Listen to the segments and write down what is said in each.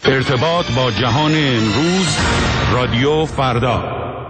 ارتباط با جهان امروز، رادیو فردا.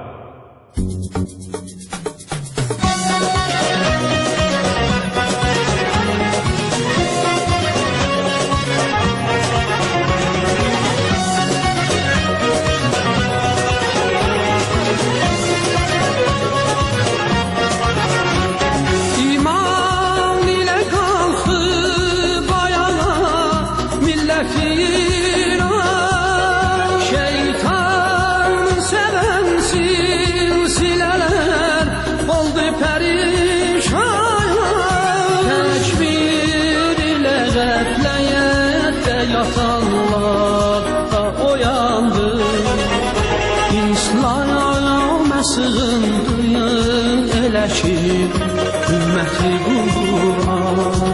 Ümməti Qur'an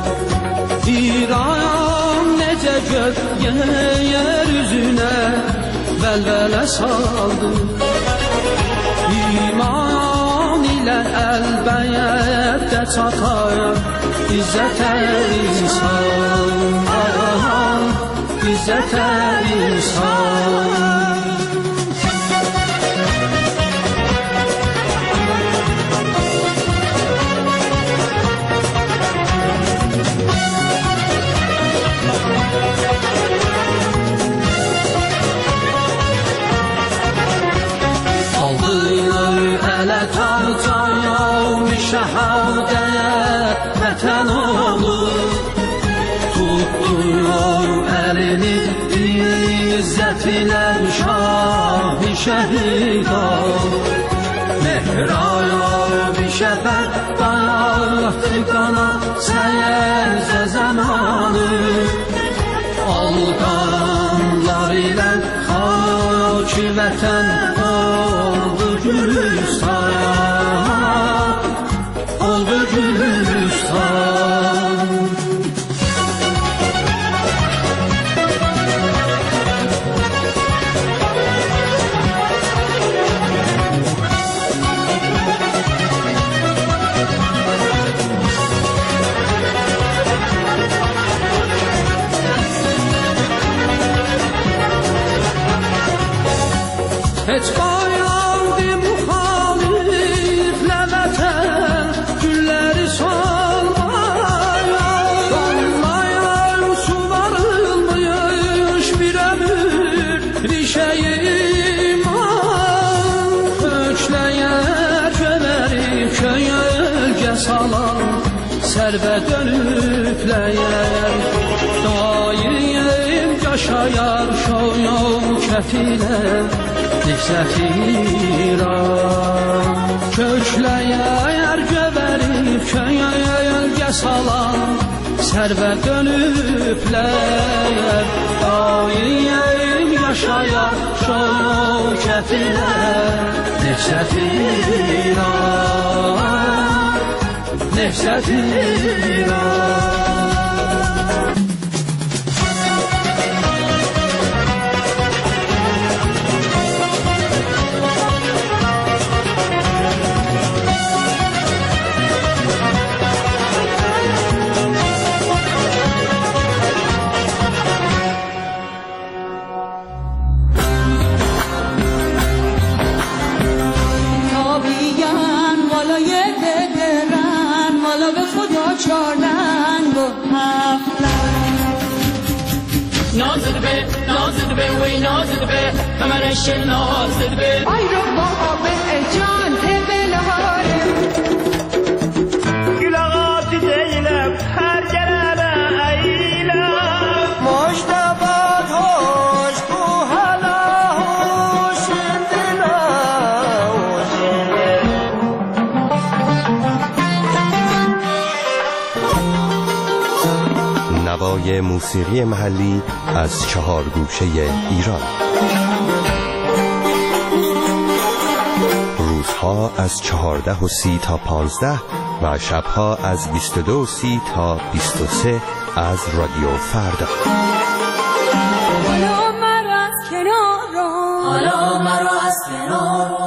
İran necə gök yeryüzünə vəlvələ saldı. İman ilə əlbəttə çatar İzzətə insan, İzzətə insan. Şəhadət vətən olur, tutduyor əlini izzətinə şah-ı şəhidar. Mehrab-ı şəfəq dayatdı qana səyərzə zamanı. Alqanlar ilə xaki vətən oldu Gülüstan, oldu Gülüstan. Heç qayandı müxaliflə vətən gülləri solmaya, damlayan suvarılmış bir ömür rişəyi iman. Kökləyər gövərib köyölgə salan sərvə dönübləyər, daim yaşayar şövkət ilə Nifzət-i İran. Kökləyər gövərib köyölgə salan sərvə dönübləyər, daim yaşayar şövkət ilə Nifzət-i İran, Nifzət-i İran. نازد به وی نازد به کمرش نازد به آی رو بابا به جان تبلهاره گل آقا دیدیم هر گلبه ایلم مشتبات هوش تو حالا هوش دلا نوای موسیقی محلی از 4 گوشه ایران. روزها از 14:30 تا 15 و شبها از 22:30 تا 23 از رادیو فردا. حالا مرا از کنار رو، حالا مرا از کنار رو.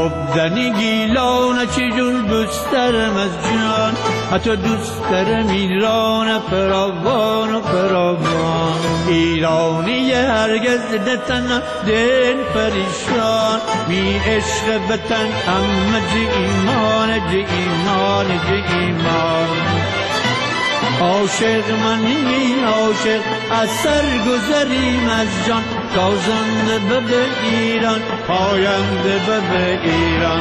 دنی گیلان چجور دوست دارم از جان، حتی دوست دارم ایران فراوان و فراوان. ایرانی هرگز نتنم دل پریشان، می عشق وطن همه جه ایمان جه ایمان جه ایمان. عاشق منی عاشق از سر گذریم از جان، تازنده به ایران پاینده به ایران.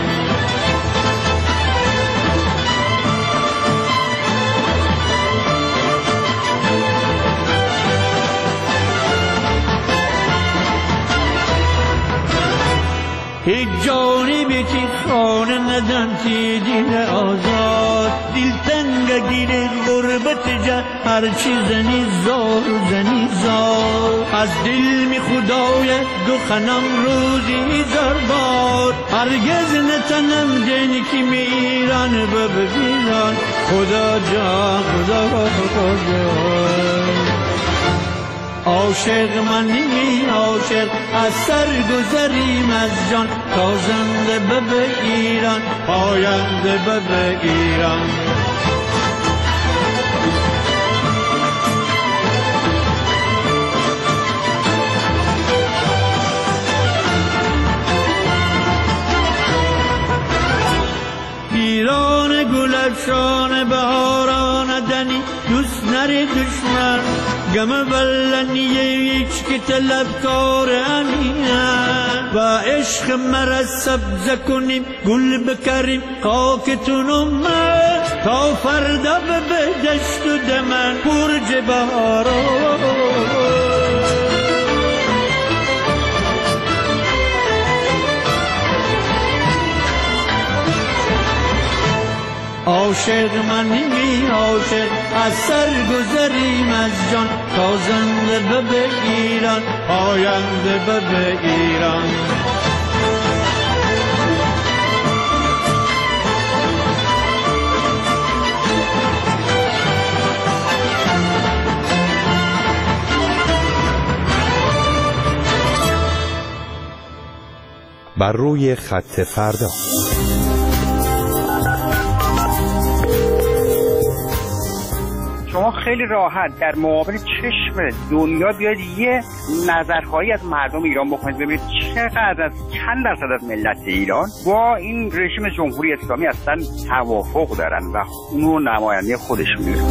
هیچ جانی بیتی خانه ندم تی دین آزاد، دل تنگ گیره غربت جا هرچی زنی زار زنی زار. از دل می خدای دو خنم روزی زار بار، هرگز نتنم دین کی می ایران ببیران. خدا جان خدا جان. عاشق منی عاشق از سر گذریم از جان، تازنده به ایران پاینده به ایران. ایران گلفشان بهاران دنی، دوست نری دشمن گم بلنیه هیچ که طلبکار امینن. و عشق مرا سبز کنیم گل بکریم خاکتون من، تا فردا به دشت و دمن برج بهاران. عاشق منی عاشق از سر گذریم از جان، تازنده به ایران پاینده به ایران. بر روی خط فردا. شما خیلی راحت در مقابل چشم دنیا بیاید یه نظرخواهی از مردم ایران بکنید، ببینید چقدر از چند درصد از ملت ایران با این رژیم جمهوری اسلامی اصلا توافق دارن و اونو نماینده خودشون میدونن.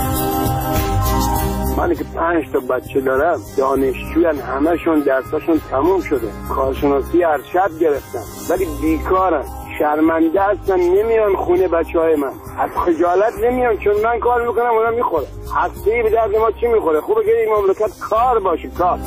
من که 5 تا بچه دارم، دانشجویان، همشون درساشون تموم شده، کارشناسی ارشد گرفتن ولی بیکارن، شرمنده هستن، نمیان خونه بچهای من، از خجالت نمیان چون من کار میکنم اونا میخوره. هسته‌ای به درد ما چی میخوره؟ خوبه که این مملکت کار باشه، کار.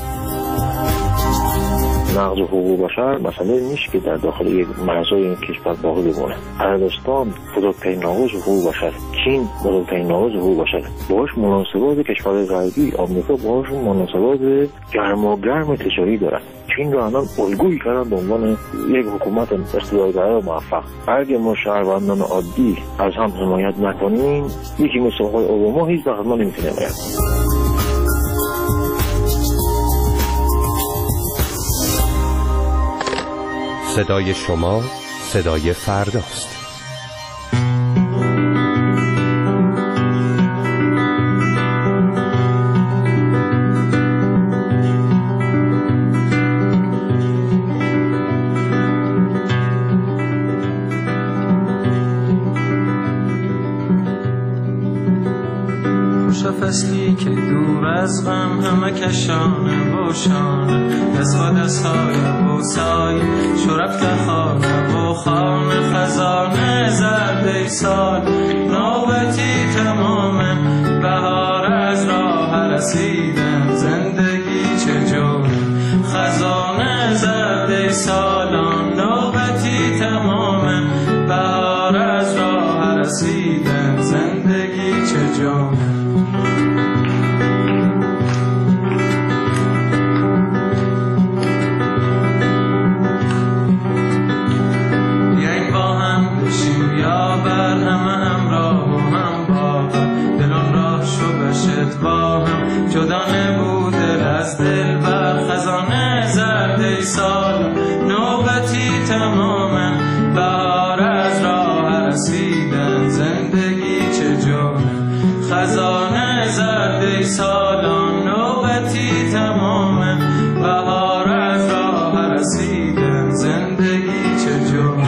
نقض حقوق بشر مسئله نیست که در داخل یک مرزهای این کشور باقی بمونه. عربستان بزرگترین ناقض حقوق بشر، چین بزرگترین ناقض حقوق بشر، باهاش مناسبات کشور غربی آمریکا باهاشون مناسبات گرم تجاری دارن. چین رو الان الگویی کردن به عنوان یک حکومت استبدادگرا موفق. اگه ما شهروندان عادی از هم حمایت نکنیم، یکی مثل آقای اوباما هیچ وقت ما نمیتونیم بریم. صدای شما صدای فرداست. فصلی که دور از غم همه کشانه باشانه، دست و دستای بوسای شرفت خانه و خانه، خزانه زرده سال نوبتی تمامه، بهار از راه رسیدن زندگی چجوره، خزانه زرده سالان نوبتی تمامه، بهار از راه رسیدن زندگی چجوره. جدا نبود از دل بر خزانه زرده سال نوبتی تمامه، خزانه زرد سالان نوبتی تمامه بهار از راه رسیده زندگی چجور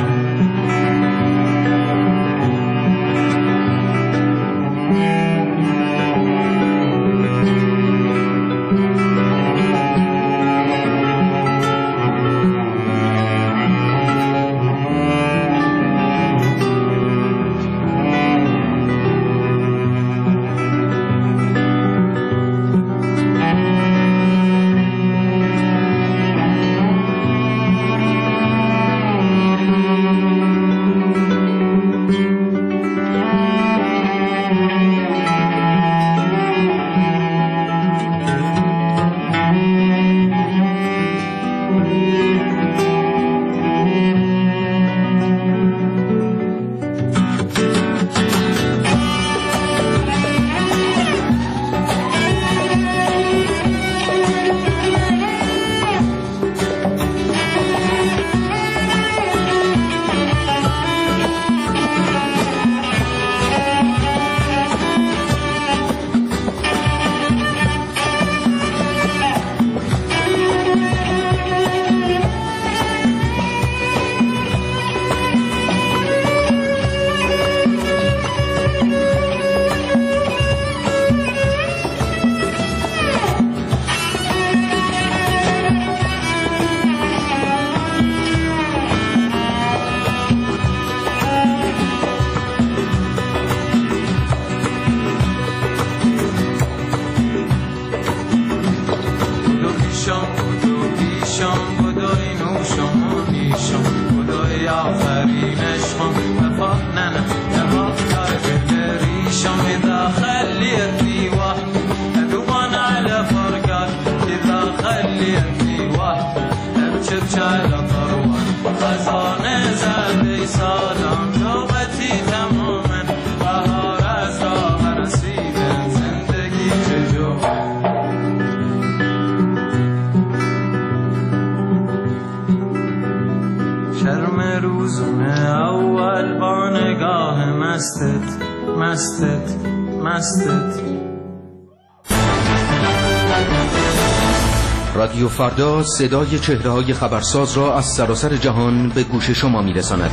رادیو فردا صدای چهره‌های خبرساز را از سراسر جهان به گوش شما می‌رساند.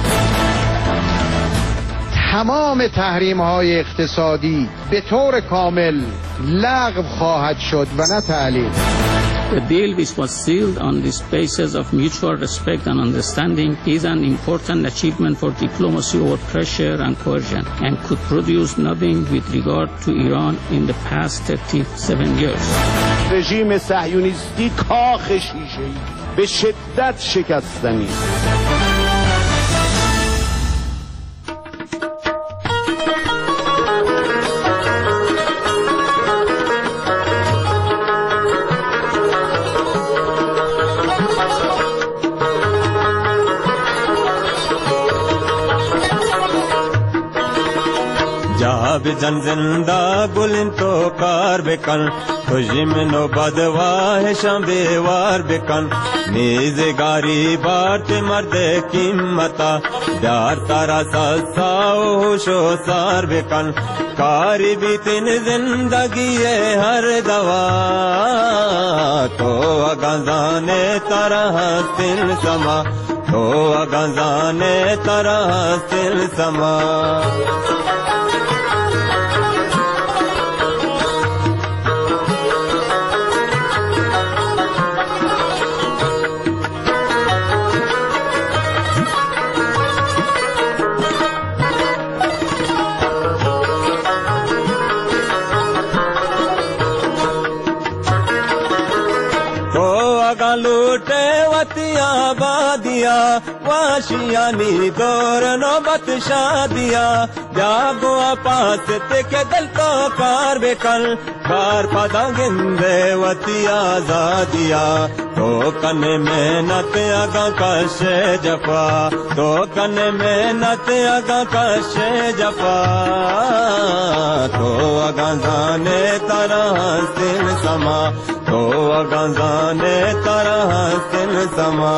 تمام تحریم‌های اقتصادی به طور کامل لغو خواهد شد و نه تعلیق. The deal which was sealed on the basis of mutual respect and understanding is an important achievement for diplomacy over pressure and coercion and could produce nothing with regard to Iran in the past 37 years. رژیم صهیونیستی کاخ شیشه‌ای به شدت شکستنی. جن زندہ گلن تو کار بکن خوشی میں نو بدواہ شام بیوار بکن نیز گاری بارت مرد قیمتا دار تارا ساساو ہوشو سار بکن کاری بیتن زندگی ہر دوا تو اگازانے تارا حسن سما تو اگازانے تارا حسن سما لوٹے وطیا بادیا واشیانی دور نوبت شادیا جاگو پاس کے دل کو کار بکن کار پدا گندے وطیا زادیا تو کن میں نت اگا کش جفا تو کن میں نت اگا کش جفا تو اگا زانے تارا حسن سما تو اگا زانے تارا حسن سما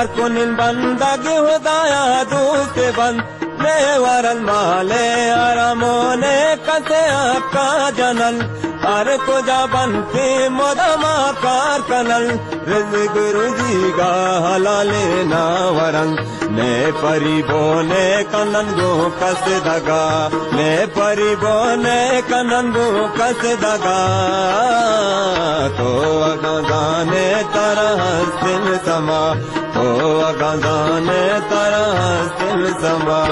کار کنین بندگی خدایا دوست بند میوار المال آرامونه کسے آقا جنل ہر کجا بنتے مدما کار کنل رزق روزی گا حلال ناورن نے پری بونے کننگو کس دگا نے پری بونے کننگو کس دگا تو اگانے طرح سن سما تو اگانے طرح سن سما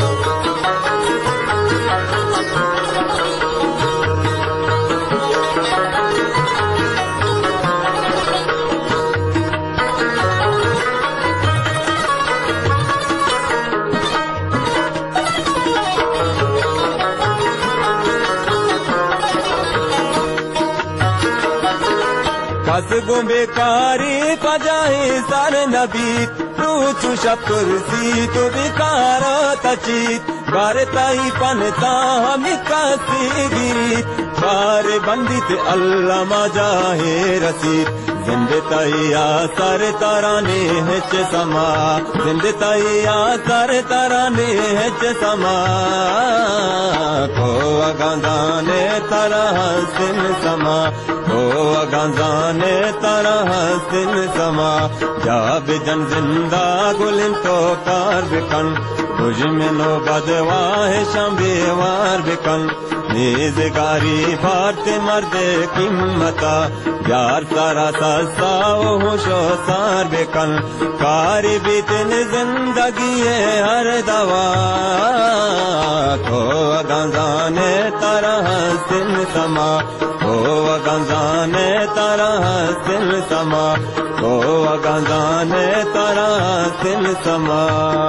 کس گو بیکاری پجاہی سر نبی روچو شب کرسی تو بیکارا تچیت بارتائی پنتا ہمی کسی گیریت بار بندیت اللہ مجاہی رسید زندتائی آثار تارانے ہچ سما زندتائی آثار تارانے ہچ سما کو اگاندانے طرح سن سما کو اگاندانے طرح سن سما جاب جن زندہ گلن تو کار بکن تجھ میں نو بدواہ شام بیوار بکن نیزگاری بھارت مرد قیمتا یار سارا سستا و ہوش و سار بکن کاری بیتن زندگی ہر دوا تو اگنزانے طرح سن سما تو اگنزانے طرح سن سما تو اگنزانے طرح سن سما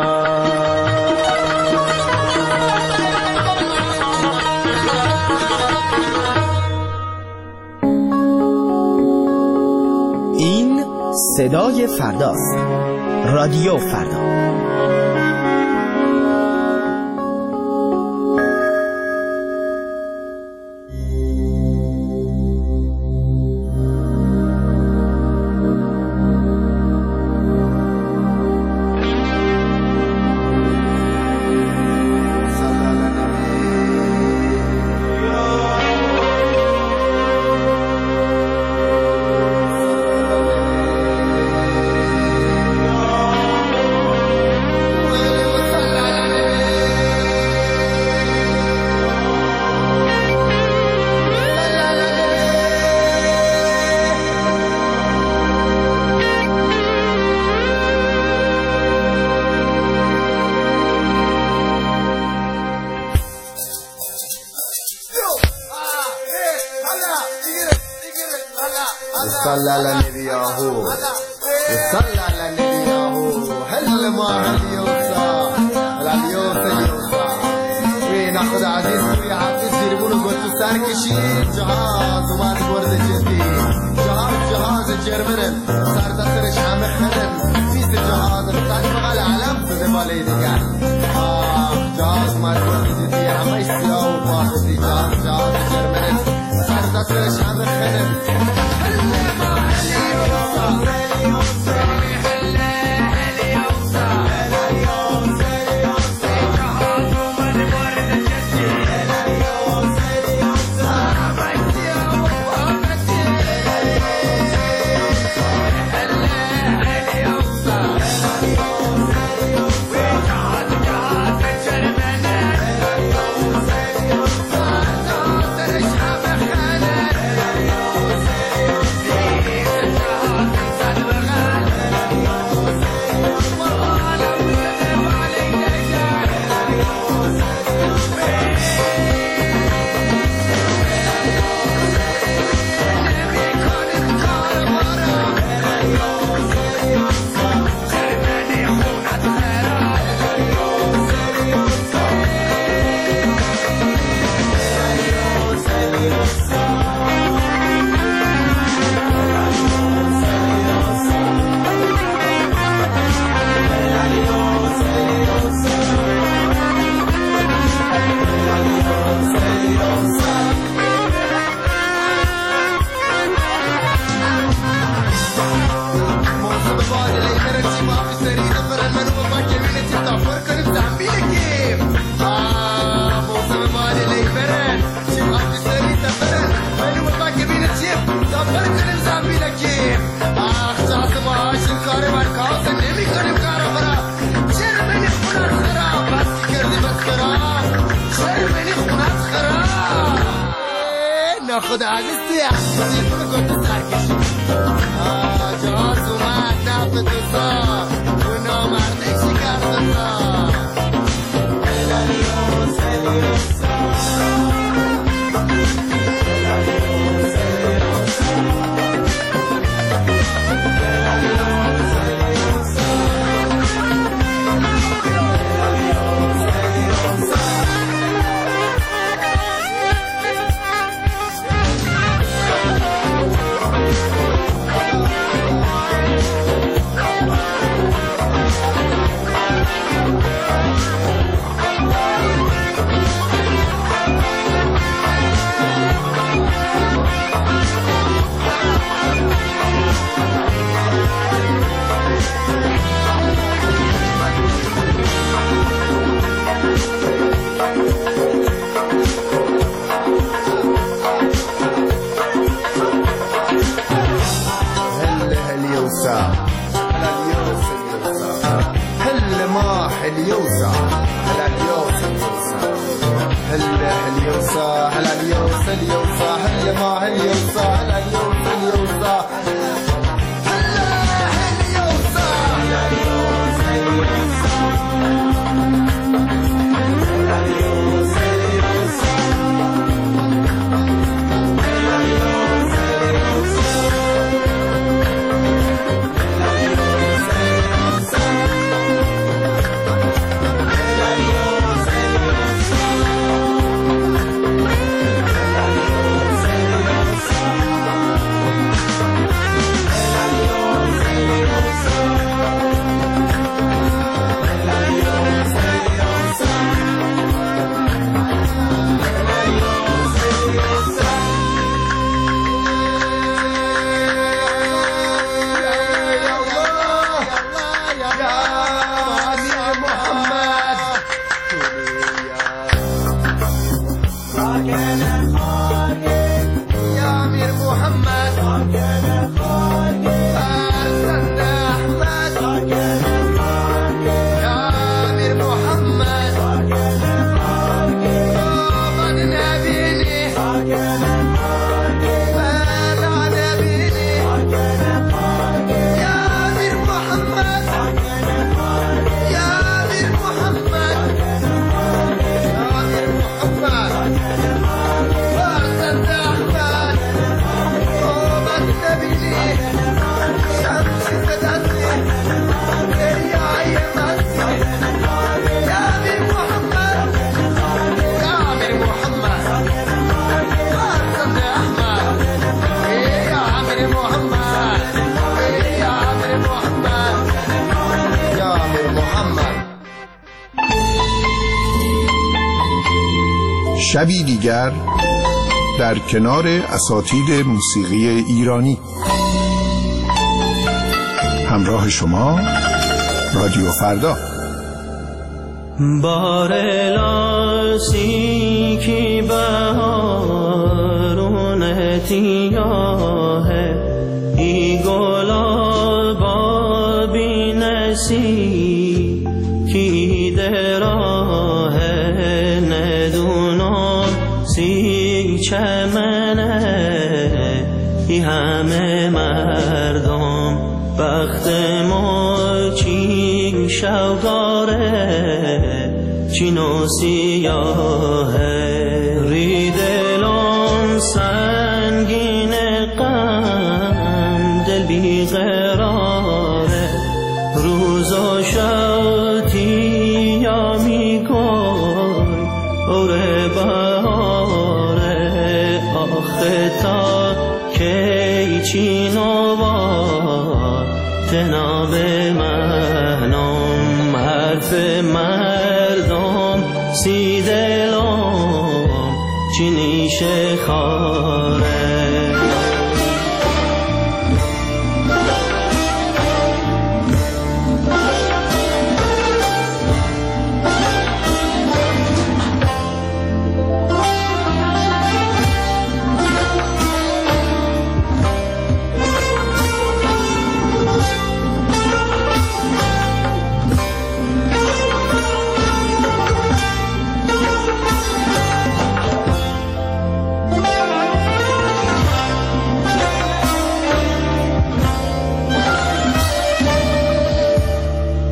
صدای فرداست. رادیو فردا. صلى على النبي ياهو صلى على النبي ياهو هل ما هل يوسع على يوسع ناخد عزیز توی حفظ زیربونو گفتو سر کشید جهاز اومد برد جدی جهاز جرمنن سر دسترش همه خنن پیس جهاز تاج بغل علم شده بالای دیگر جهاز اومد برد جدی همه سیاه و باختی جهاز جرمنن سر دسترش همه خنن ناخدا عزیز توی اخباری تو سرکشی جهاز اومد نفت دوزا تو نامرده شکر دوزا هلیوس هلیوسا شبی دیگر در کنار اساتید موسیقی ایرانی. همراه شما رادیو فردا. بارلاسی کی بهارون تیاه ای گلابا بی نسی کی دراه ندونم سی چمنه ای همه مردم بخت ما چی شوگاره چین و سیاهه ریدلم سنگین غم دل بیقراره روز و شوتی یا میگوی اوره بهاره آخه تا کی چین و با تناب منم حرف مردم سی دلم چی نیشه خاره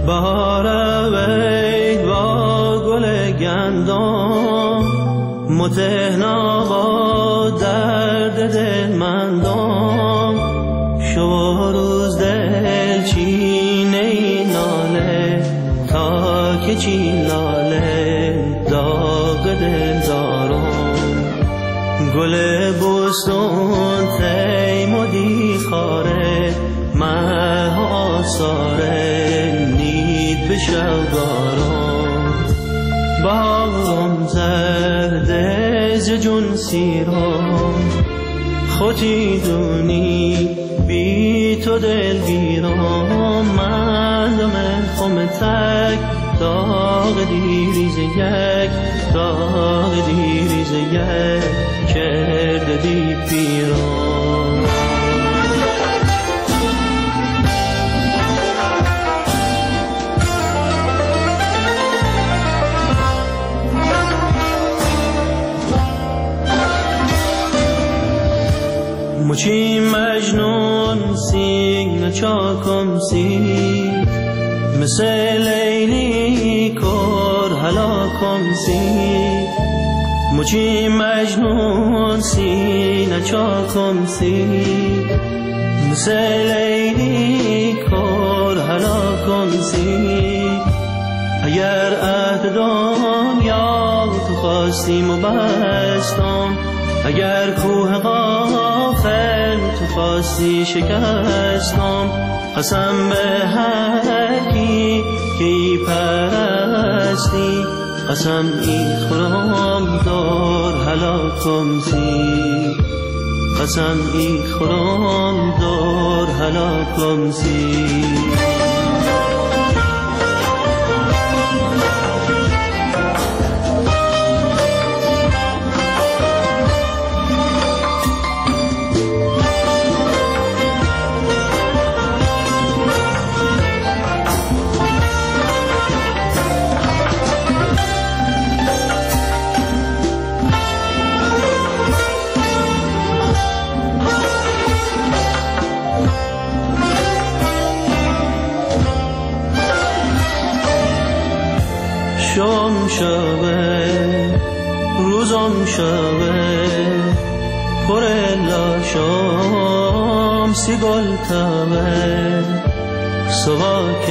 بهار وید با گل گندم متهنا با درد دلمندم شب روز دل چینه ناله تا که چین لاله داغ دل دارم گل بستون تیمودی خاره مه آثاره نید به شوگارم باغم زرده ز جون سیرم خودی دونی بی تو دل گیرم من دم خم تک داغ دیریز یک داغ دیریز یک کرده دی پیرم مچی مجنون سیگ نچاکم سیگ مثل لیلی کر هلاکم سیگ مچی مجنون سیگ نچاکم سیگ مثل لیلی کر هلاکم سیگ اگر عهد دنیا تو خواستیم و بستم اگر کوه غافل تو خواستی شکستم قسم به هر کی که ای پرستی قسم ای خورم دار هلاکم سی قسم ای خورم دار هلاکم سی شام شبه روزم شبه پر لاشام سی گل تبه سواک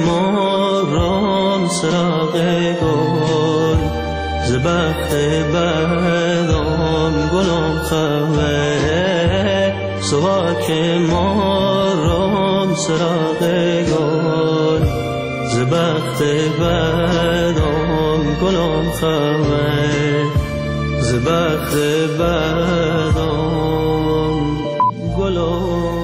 مارام سراغ گل زبخت بدام گلم خوه سواک مارام سراغ گل زبخت بدام گلم خوه زبخت بدام گلم